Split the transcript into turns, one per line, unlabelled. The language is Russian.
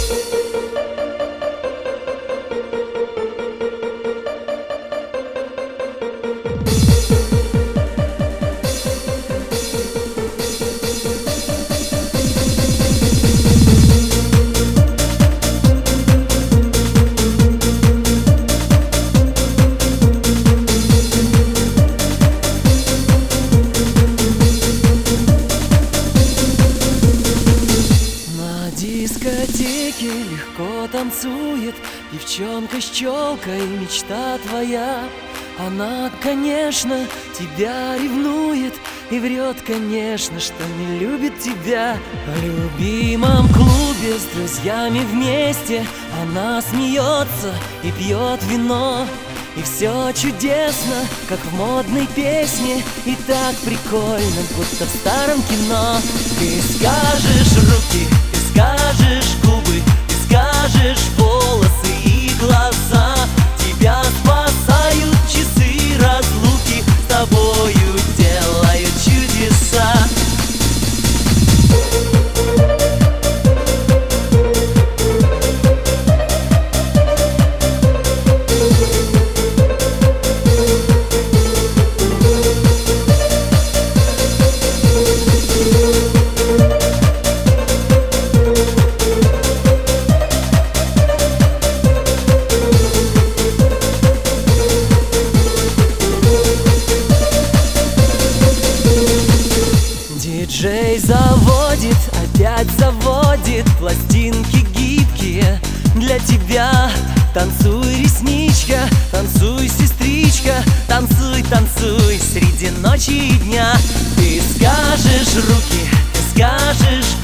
дискотеке легко танцует девчонка с челкой, мечта твоя. Она, конечно, тебя ревнует и врет, конечно, что не любит тебя. В любимом клубе с друзьями вместе она смеется и пьет вино. И все чудесно, как в модной песне, и так прикольно, будто в старом кино. Ты скажешь руки, ты скажешь губы, ты скажешь волосы и глаза. Тебя спасают часы разлуки, с тобою делают чудеса. Диджей заводит, опять заводит пластинки гибкие для тебя. Танцуй, ресничка, танцуй, сестричка, танцуй, танцуй среди ночи и дня. Ты скажешь руки, ты скажешь